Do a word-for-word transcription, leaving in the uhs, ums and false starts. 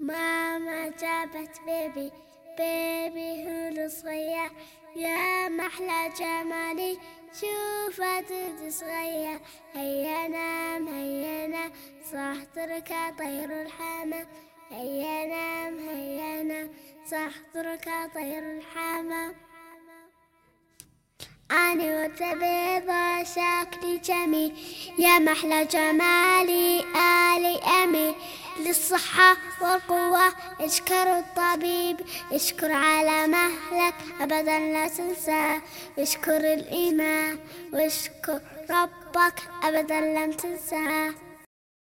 ماما جابت بيبي بيبي هو صغير، يا محلى جمالي شوفه جد صغير. هيا نام هيا نام صح تركه طير الحمام، هيا نام هيا نام صح تركه طير الحمام. أنا ورد بيضا شكلي جميل، يا محلى جمالي آلي أمي. للصحة والقوة اشكر الطبيب، اشكر على مهلك أبدا لا تنسى، اشكر الإمام واشكر ربك أبدا لم تنسى.